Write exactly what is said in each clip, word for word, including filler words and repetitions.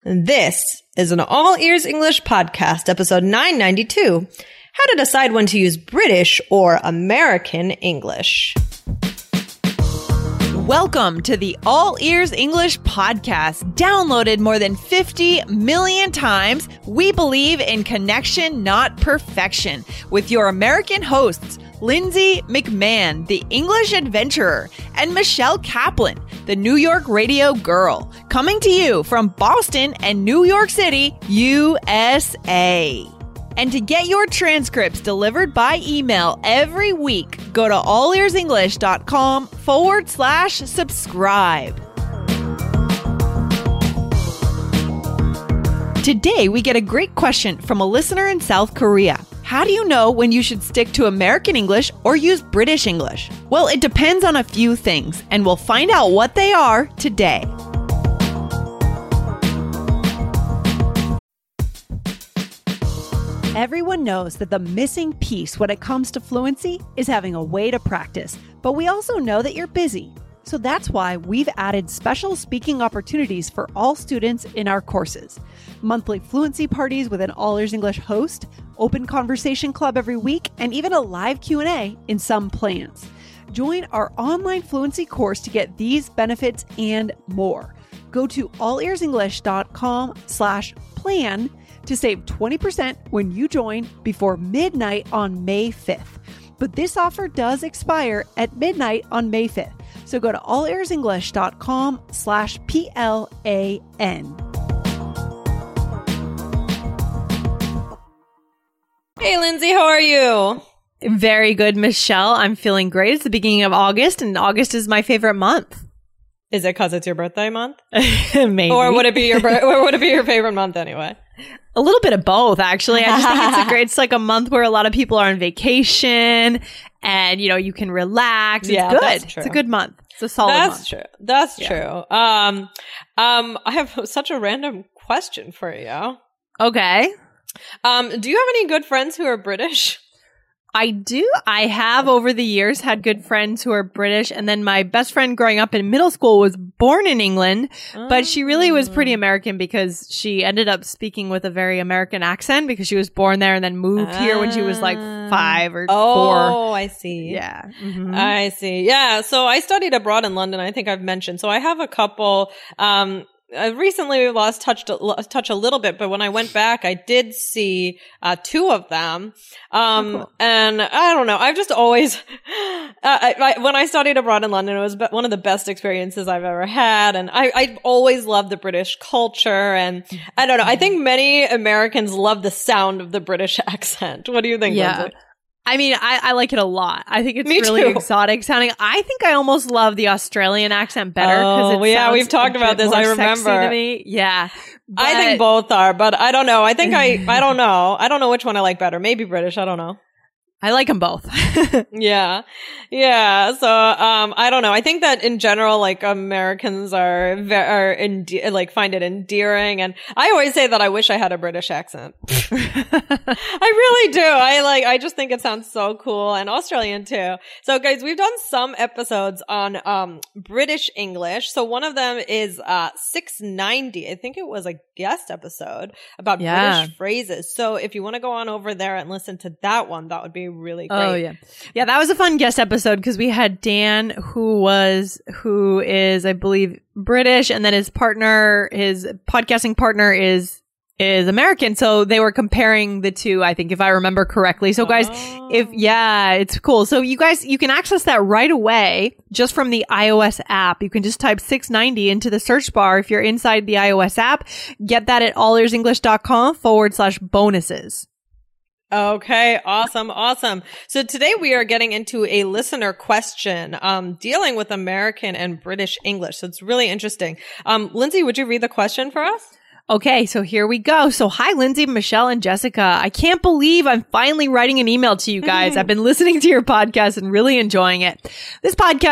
This is an All Ears English podcast, episode nine ninety-two, How to Decide When to Use British or American English. Welcome to the All Ears English podcast, downloaded more than fifty million times. We believe in connection, not perfection, with your American hosts, Lindsay McMahon, the English adventurer, and Michelle Kaplan, the New York radio girl, coming to you from Boston and New York City, U S A. And to get your transcripts delivered by email every week, go to allearsenglish.com forward slash subscribe. Today, we get a great question from a listener in South Korea. How do you know when you should stick to American English or use British English? Well, it depends on a few things, and we'll find out what they are today. Everyone knows that the missing piece when it comes to fluency is having a way to practice, but we also know that you're busy. So that's why we've added special speaking opportunities for all students in our courses. Monthly fluency parties with an All Ears English host, open conversation club every week, and even a live Q and A in some plans. Join our online fluency course to get these benefits and more. Go to allearsenglish.com slash plan to save twenty percent when you join before midnight on May fifth. But this offer does expire at midnight on May fifth. So go to allearsenglish.com slash P-L-A-N. Hey, Lindsay, how are you? Very good, Michelle. I'm feeling great. It's the beginning of August, and August is my favorite month. Is it because it's your birthday month? Maybe. Or would it be your bir- or would it be your favorite month anyway? A little bit of both, actually. I just think it's a great, it's like a month where a lot of people are on vacation and, you know, you can relax. It's yeah, good. That's true. It's a good month. It's a solid that's month. That's true. That's yeah. true. Um, um, I have such a random question for you. Okay. Um, do you have any good friends who are British? I do. I have over the years had good friends who are British. And then my best friend growing up in middle school was born in England, oh. but she really was pretty American because she ended up speaking with a very American accent because she was born there and then moved uh, here when she was like five or oh, four. Oh, I see. Yeah. Mm-hmm. I see. Yeah. So I studied abroad in London. I think I've mentioned. So I have a couple, um, I recently lost touch, touch a little bit, but when I went back, I did see uh, two of them. Um, oh, cool. And I don't know. I've just always, uh, I, I, when I studied abroad in London, it was one of the best experiences I've ever had. And I, I've always loved the British culture. And I don't know. I think many Americans love the sound of the British accent. What do you think, yeah. Lindsay? I mean, I, I like it a lot. I think it's Me really too. exotic sounding. I think I almost love the Australian accent better. Oh, it yeah, we've talked about this. I remember. To me. Yeah. But I think both are, but I don't know. I think I, I don't know. I don't know which one I like better. Maybe British. I don't know. I like them both. yeah. Yeah. So, um, I don't know. I think that in general, like Americans are, ve- are ende- like find it endearing. And I always say that I wish I had a British accent. I really do. I like, I just think it sounds so cool, and Australian too. So guys, we've done some episodes on, um, British English. So one of them is, uh, six ninety. I think it was a guest episode about yeah. British phrases. So if you want to go on over there and listen to that one, that would be really great. Oh yeah. Yeah, that was a fun guest episode because we had Dan, who was, who is, I believe, British, and then his partner, his podcasting partner is, is American. So they were comparing the two, I think, if I remember correctly. So guys, oh. if, yeah, it's cool. So you guys, you can access that right away just from the iOS app. You can just type six ninety into the search bar if you're inside the iOS app. Get that at allearsenglish.com forward slash bonuses. Okay, awesome, awesome. So today we are getting into a listener question, um, dealing with American and British English. So it's really interesting. Um, Lindsay, would you read the question for us? Okay, so here we go. So hi, Lindsay, Michelle, and Jessica. I can't believe I'm finally writing an email to you guys. I've been listening to your podcast and really enjoying it. This podcast is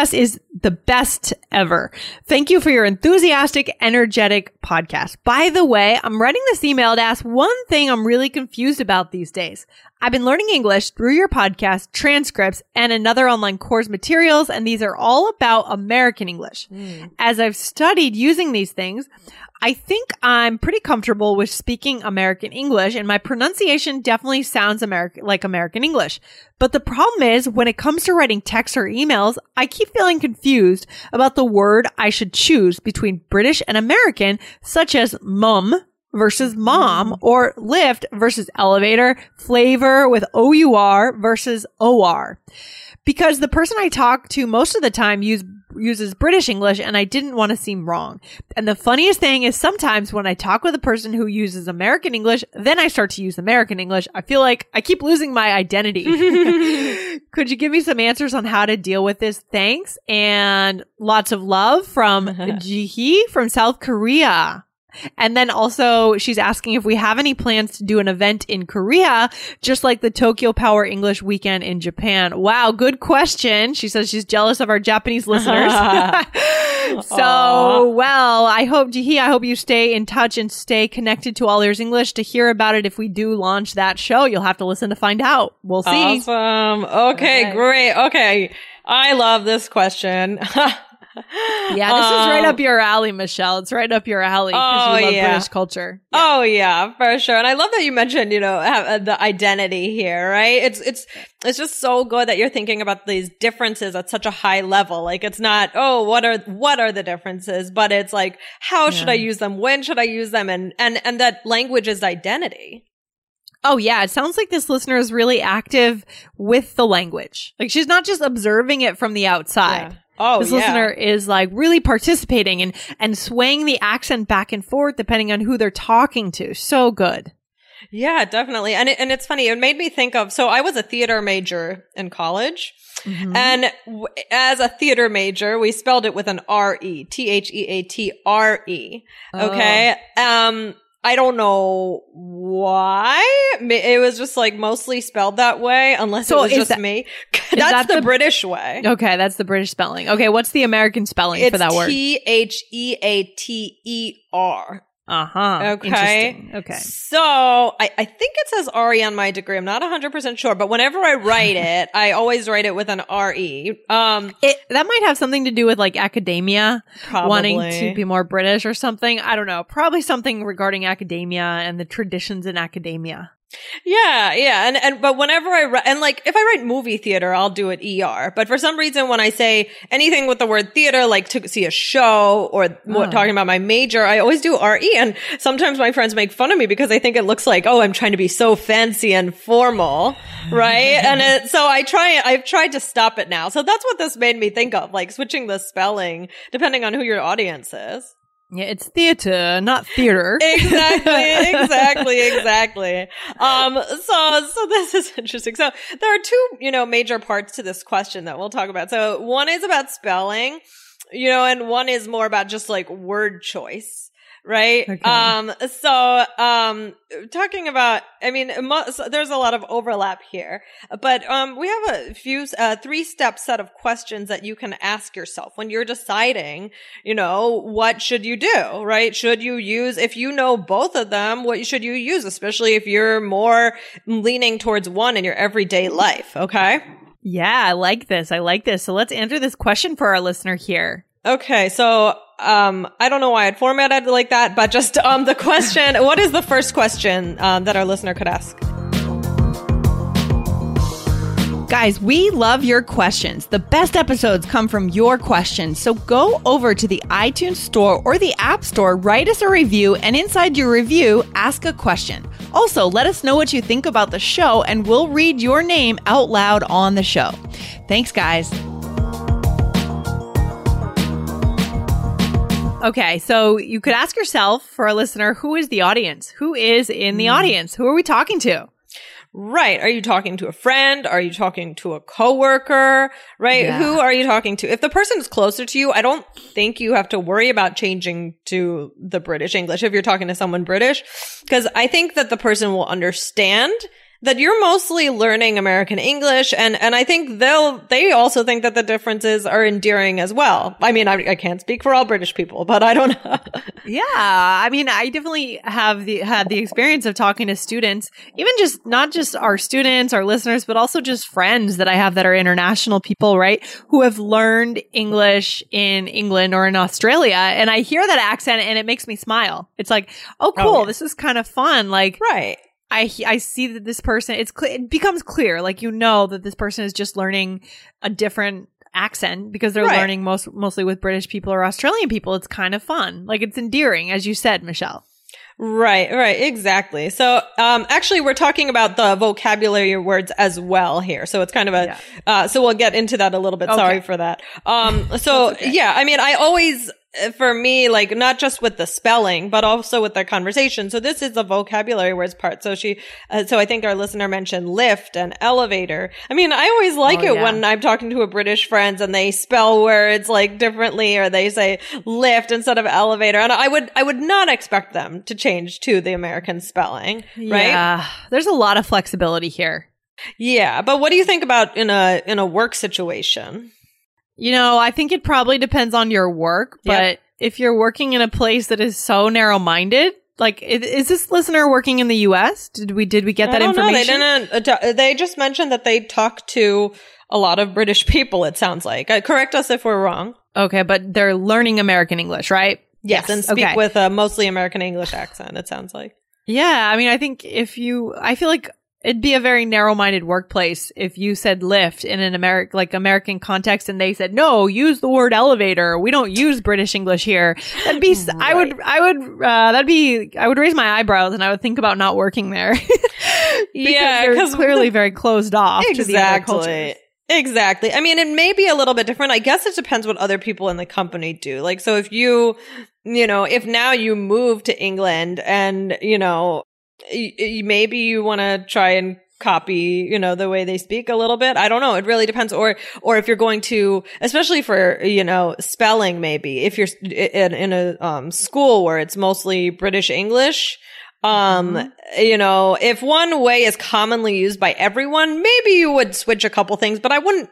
the best ever. Thank you for your enthusiastic, energetic podcast. By the way, I'm writing this email to ask one thing I'm really confused about these days. I've been learning English through your podcast, transcripts, and another online course materials, and these are all about American English. Mm. As I've studied using these things, I think I'm pretty comfortable with speaking American English, and my pronunciation definitely sounds American, like American English. But the problem is, when it comes to writing texts or emails, I keep feeling confused about the word I should choose between British and American, such as mum versus mom, or lift versus elevator, flavor with O U R versus O R. Because the person I talk to most of the time use, uses British English, and I didn't want to seem wrong. And the funniest thing is sometimes when I talk with a person who uses American English, then I start to use American English. I feel like I keep losing my identity. Could you give me some answers on how to deal with this? Thanks. And lots of love from Ji-hee from South Korea. And then also she's asking if we have any plans to do an event in Korea, just like the Tokyo Power English weekend in Japan. Wow, good question. She says she's jealous of our Japanese listeners. So, well, I hope, Ji-hee, I hope you stay in touch and stay connected to All Ears English to hear about it. If we do launch that show, you'll have to listen to find out. We'll see. Awesome. Okay, okay. Great. Okay. I love this question. Yeah, this um, is right up your alley, Michelle. It's right up your alley because oh, you love yeah. British culture. Yeah. Oh yeah, for sure. And I love that you mentioned, you know, have, uh, the identity here, right? It's it's it's just so good that you're thinking about these differences at such a high level. Like it's not, oh, what are what are the differences, but it's like, how yeah. should I use them? When should I use them? And and and that language is identity. Oh, yeah. It sounds like this listener is really active with the language. Like she's not just observing it from the outside. Yeah. Oh, this yeah. listener is like really participating and, and swaying the accent back and forth depending on who they're talking to. So good. Yeah, definitely. And it, and it's funny. It made me think of, so I was a theater major in college. Mm-hmm. And w- as a theater major, we spelled it with an R E, T H E A T R E. Okay. Oh. Um, I don't know why. It was just like mostly spelled that way, unless so it was just that, me. That's that the, the British way. Okay, that's the British spelling. Okay, what's the American spelling it's for that word? T H E A T E R. Uh-huh. Okay. Interesting. Okay. So I, I think it says R E on my degree. I'm not one hundred percent sure, but whenever I write it, I always write it with an R E. Um, it, that might have something to do with like academia, probably. Wanting to be more British or something. I don't know. Probably something regarding academia and the traditions in academia. Yeah, yeah. And, and, but whenever I, write, and like, if I write movie theater, I'll do it E R. But for some reason, when I say anything with the word theater, like to see a show or oh. talking about my major, I always do R E. And sometimes my friends make fun of me because they think it looks like, oh, I'm trying to be so fancy and formal. Right. And it, so I try, I've tried to stop it now. So that's what this made me think of, like switching the spelling depending on who your audience is. Yeah, it's theater, not theater. Exactly, exactly, exactly. Um, so, so this is interesting. So there are two, you know, major parts to this question that we'll talk about. So one is about spelling, you know, and one is more about just like word choice. Right. Okay. Um, so, um, talking about, I mean, there's a lot of overlap here, but, um, we have a few, uh, three step set of questions that you can ask yourself when you're deciding, you know, what should you do, right? Should you use, if you know both of them, what should you use, especially if you're more leaning towards one in your everyday life? Okay. Yeah. I like this. I like this. So let's answer this question for our listener here. Okay. So, Um, I don't know why I'd formatted it like that, but just, um, the question, what is the first question, um, that our listener could ask? Guys, we love your questions. The best episodes come from your questions. So go over to the iTunes store or the App Store, write us a review, and inside your review, ask a question. Also, let us know what you think about the show, and we'll read your name out loud on the show. Thanks, guys. Okay, so you could ask yourself, for a listener, who is the audience? Who is in the mm. audience? Who are we talking to? Right. Are you talking to a friend? Are you talking to a coworker? Right? Yeah. Who are you talking to? If the person is closer to you, I don't think you have to worry about changing to the British English if you're talking to someone British, because I think that the person will understand that you're mostly learning American English, and and I think they'll they also think that the differences are endearing as well. I mean, I, I can't speak for all British people, but I don't know. Yeah, I mean, I definitely have the had the experience of talking to students, even just not just our students, our listeners, but also just friends that I have that are international people, right? Who have learned English in England or in Australia, and I hear that accent and it makes me smile. It's like, oh, cool, oh, yeah. This is kind of fun, like right. I I see that this person, it's cl- it becomes clear, like, you know, that this person is just learning a different accent because they're right. learning most mostly with British people or Australian people. It's kind of fun. Like, it's endearing, as you said, Michelle. Right, right, exactly. So, um, actually, we're talking about the vocabulary words as well here. So it's kind of a, yeah. uh, so we'll get into that a little bit. Okay. Sorry for that. Um, so okay. yeah, I mean, I always, for me, like, not just with the spelling, but also with the conversation. So this is the vocabulary words part. So she, uh, so I think our listener mentioned lift and elevator. I mean, I always like oh, it yeah. when I'm talking to a British friends and they spell words like differently, or they say lift instead of elevator. And I would, I would not expect them to change to the American spelling, right? Yeah. There's a lot of flexibility here. Yeah. But what do you think about in a, in a work situation? You know, I think it probably depends on your work, but yep. if you're working in a place that is so narrow-minded, like, is, is this listener working in the U S? Did we did we get that I don't information? know. They didn't. They just mentioned that they talk to a lot of British people, it sounds like. Uh, correct us if we're wrong. Okay, but they're learning American English, right? Yes, yes. And speak okay. with a mostly American English accent, it sounds like. Yeah, I mean, I think if you, I feel like it'd be a very narrow-minded workplace if you said lift in an American, like American context, and they said, no, use the word elevator. We don't use British English here. That'd be, right. I would, I would, uh, that'd be, I would raise my eyebrows and I would think about not working there. Yeah, because they're clearly very closed off exactly. to the other cultures. Exactly. I mean, it may be a little bit different. I guess it depends what other people in the company do. Like, so if you, you know, if now you move to England and, you know, maybe you want to try and copy, you know, the way they speak a little bit. I don't know. It really depends. Or, or if you're going to, especially for, you know, spelling, maybe if you're in, in a um, school where it's mostly British English, um, mm-hmm. you know, if one way is commonly used by everyone, maybe you would switch a couple things, but I wouldn't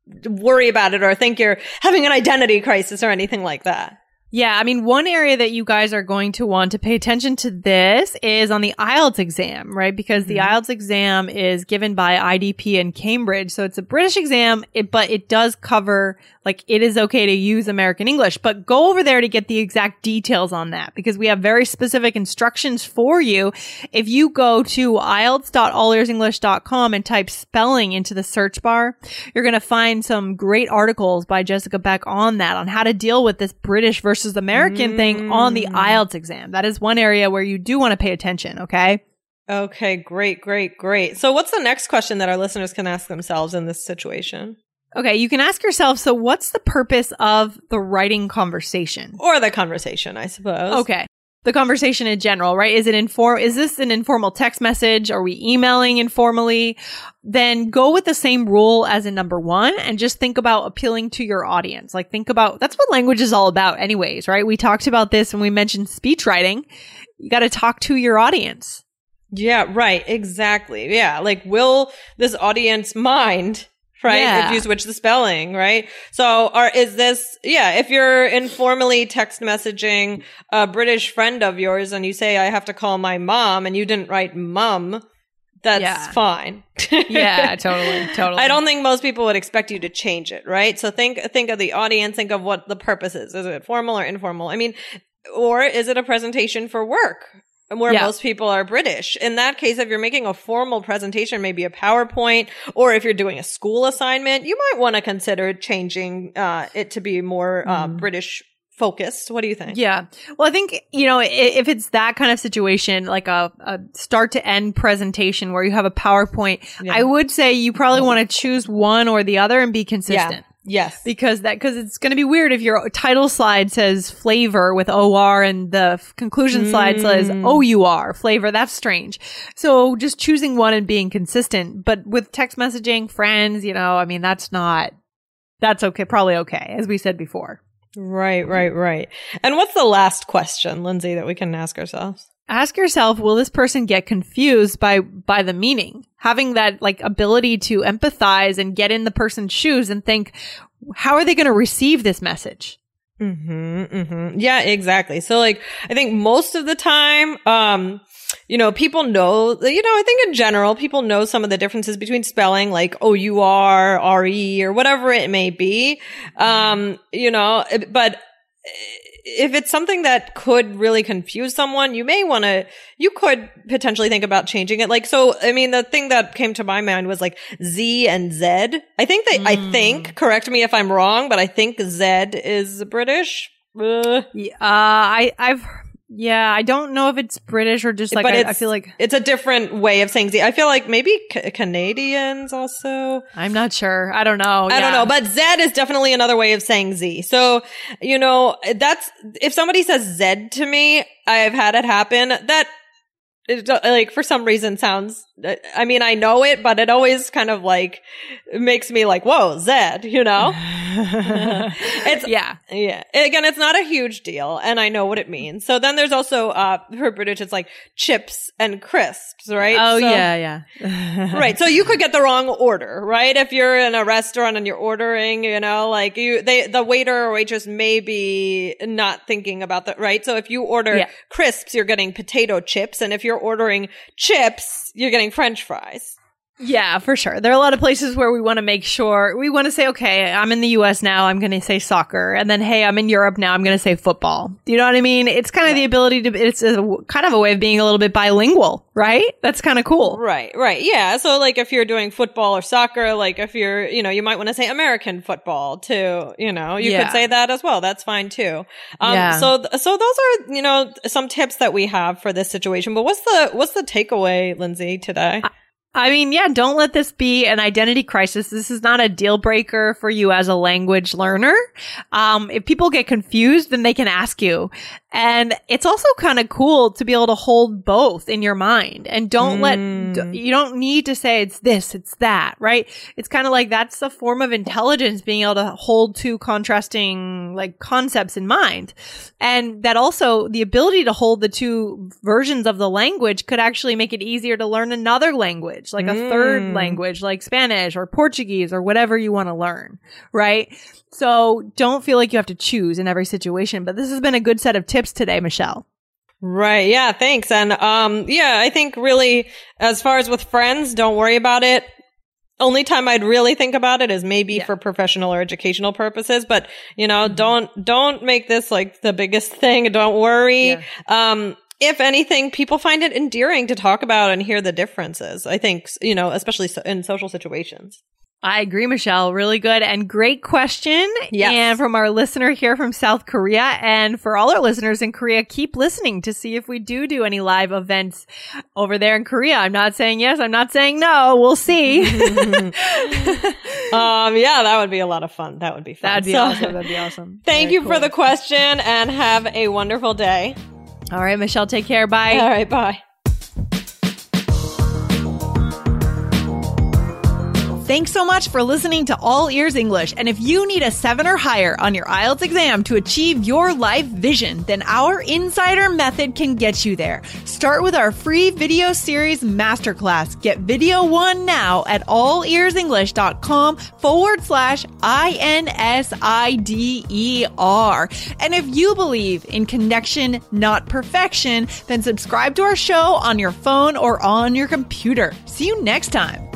worry about it or think you're having an identity crisis or anything like that. Yeah, I mean, one area that you guys are going to want to pay attention to this is on the I E L T S exam, right? Because the mm-hmm. I E L T S exam is given by I D P and Cambridge. So it's a British exam, it, but it does cover, like, it is okay to use American English. But go over there to get the exact details on that, because we have very specific instructions for you. If you go to I E L T S dot all ears english dot com and type spelling into the search bar, you're going to find some great articles by Jessica Beck on that, on how to deal with this British versus versus American mm. thing on the I E L T S exam. That is one area where you do want to pay attention, okay? Okay, great, great, great. So what's the next question that our listeners can ask themselves in this situation? Okay, you can ask yourself, so what's the purpose of the writing conversation? Or the conversation, I suppose. Okay. The conversation in general, right? Is it inform? Is this an informal text message? Are we emailing informally? Then go with the same rule as in number one and just think about appealing to your audience. Like, think about, that's what language is all about anyways, right? We talked about this when we mentioned speech writing. You got to talk to your audience. Yeah, right. Exactly. Yeah. Like, will this audience mind? Right? Yeah. If you switch the spelling, right? So, or is this, yeah, if you're informally text messaging a British friend of yours and you say, I have to call my mom, and you didn't write mum, that's yeah. fine. Yeah, totally, totally. I don't think most people would expect you to change it, right? So think, think of the audience, think of what the purpose is. Is it formal or informal? I mean, or is it a presentation for work? Where yeah. most people are British. In that case, if you're making a formal presentation, maybe a PowerPoint, or if you're doing a school assignment, you might want to consider changing uh, it to be more uh, mm. British focused. What do you think? Yeah. Well, I think, you know, if it's that kind of situation, like a, a start to end presentation where you have a PowerPoint, yeah. I would say you probably want to choose one or the other and be consistent. Yeah. Yes. Because that, because it's going to be weird if your title slide says flavor with O R and the f- conclusion mm. slide says O U R, flavor. That's strange. So just choosing one and being consistent. But with text messaging, friends, you know, I mean, that's not, that's okay. Probably okay, as we said before. Right, right, right. And what's the last question, Lindsay, that we can ask ourselves? ask yourself, will this person get confused by, by the meaning? Having that like ability to empathize and get in the person's shoes and think, how are they going to receive this message? Mm-hmm, mm-hmm. Yeah, exactly. So like, I think most of the time, um, you know, people know, you know, I think in general, people know some of the differences between spelling, like O U R, R E, or whatever it may be. Um, you know, but if it's something that could really confuse someone, you may want to, you could potentially think about changing it. Like, so, I mean, the thing that came to my mind was like Z and Z. I think they, mm. I think, correct me if I'm wrong, but I think Z is British. Uh, yeah, uh, I, I've, yeah, I don't know if it's British or just like, but I, I feel like it's a different way of saying Z. I feel like maybe C- Canadians also. I'm not sure. I don't know. I yeah. don't know, but Z is definitely another way of saying Z. So, you know, that's, if somebody says Z to me, I've had it happen. That, it, like, for some reason sounds, I mean, I know it, but it always kind of like makes me like, whoa, Z, you know? It's, yeah. Yeah. Again, it's not a huge deal, and I know what it means. So then there's also, uh, for British, it's like chips and crisps, right? Oh, so, yeah, yeah. Right. So you could get the wrong order, right? If you're in a restaurant and you're ordering, you know, like you, they, the waiter or waitress may be not thinking about that, right? So if you order yeah. crisps, you're getting potato chips. And if you're ordering chips, you're getting French fries. Yeah, for sure. There are a lot of places where we want to make sure, we want to say, okay, I'm in the U S now, I'm going to say soccer. And then, hey, I'm in Europe now, I'm going to say football. Do you know what I mean? It's kind of right. the ability to, it's a, kind of a way of being a little bit bilingual, right? That's kind of cool. Right, right. Yeah. So like if you're doing football or soccer, like if you're, you know, you might want to say American football too, you know, you yeah. could say that as well. That's fine too. Um, yeah. so, th- so those are, you know, some tips that we have for this situation. But what's the, what's the takeaway, Lindsay, today? I- I mean, yeah, don't let this be an identity crisis. This is not a deal breaker for you as a language learner. Um, if people get confused, then they can ask you. And it's also kind of cool to be able to hold both in your mind and don't mm. let, you don't need to say it's this, it's that, right? It's kind of like that's a form of intelligence, being able to hold two contrasting like concepts in mind. And that also the ability to hold the two versions of the language could actually make it easier to learn another language, like a mm. third language, like Spanish or Portuguese or whatever you want to learn, right? So don't feel like you have to choose in every situation, but this has been a good set of tips today, Michelle. Right. Yeah. Thanks. And, um, yeah, I think really as far as with friends, don't worry about it. Only time I'd really think about it is maybe yeah. for professional or educational purposes, but you know, mm-hmm. don't, don't make this like the biggest thing. Don't worry. Yeah. Um, if anything, people find it endearing to talk about and hear the differences. I think, you know, especially in social situations. I agree, Michelle. Really good and great question. Yes. And from our listener here from South Korea. And for all our listeners in Korea, keep listening to see if we do do any live events over there in Korea. I'm not saying yes. I'm not saying no. We'll see. um, yeah, that would be a lot of fun. That would be fun. That'd be so, awesome. That'd be awesome. Thank Very you cool. for the question and have a wonderful day. All right, Michelle, take care. Bye. All right, bye. Thanks so much for listening to All Ears English. And if you need a seven or higher on your I E L T S exam to achieve your life vision, then our Insider Method can get you there. Start with our free video series masterclass. Get video one now at allearsenglish.com forward slash I-N-S-I-D-E-R. And if you believe in connection, not perfection, then subscribe to our show on your phone or on your computer. See you next time.